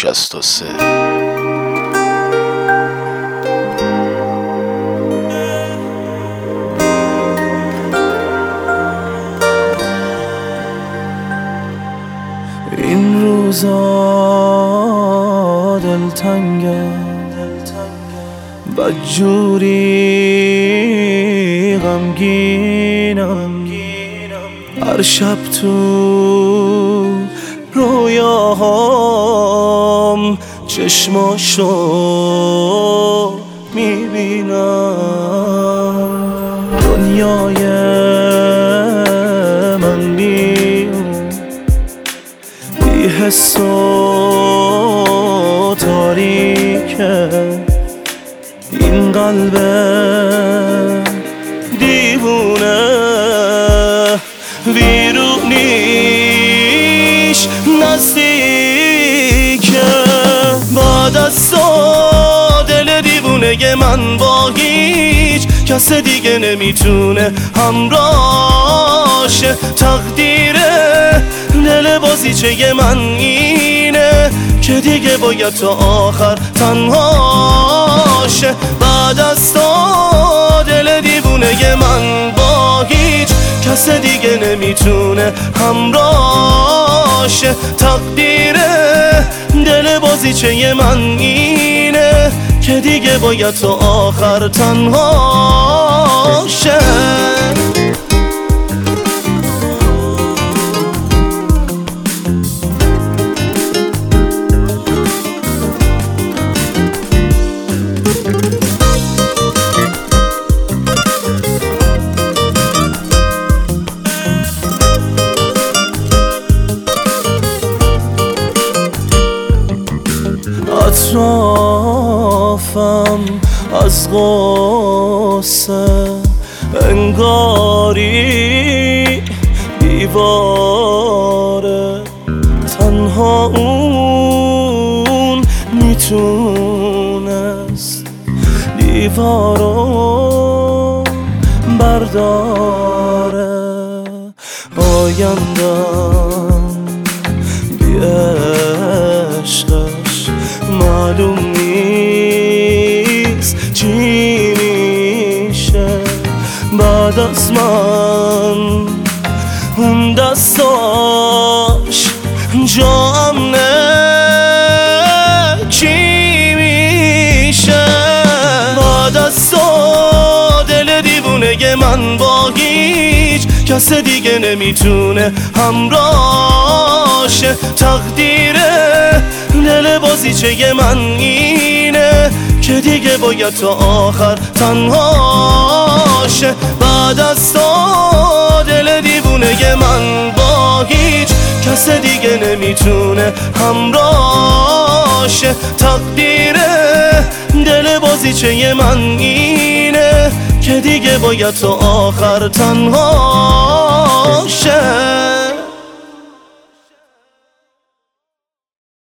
63. این روزا دلتنگم، بدجوری غمگینم، هر شب تو رویاهام چشماشو میبینم. دنیای من بی حس و تاریکه، این قلب دیوونه ویرونیش نزدیکه. بعد از تو دل دیوونه من با هیچ کس دیگه نمیتونه همراشه. تقدیره دل بازیچه من اینه که دیگه باید تا آخر تنهاشه. بعد از تو دل دیوونه من با هیچ کس دیگه نمیتونه همراشه. تقدیره دل بازیچه من اینه که دیگه باید تا آخر تنهاشه. اطرافم از غصه انگاری دیواره، تنها اون میتونست دیوارو برداره. آیندم بی عشقش معلوم نیست چی میشه. بعد از من اون دستاش جا امنه چی میشه. بعد از تو دل دیوونه من با هیچ کس دیگه نمیتونه همراشه. تقدیره دل بازیچه من اینه که دیگه باید تا آخر تنهاشه. بعد از تو دل دیوونه من با هیچ کس دیگه نمیتونه همراشه. تقدیره دل بازیچه من اینه که دیگه باید تا آخر تنهاشه.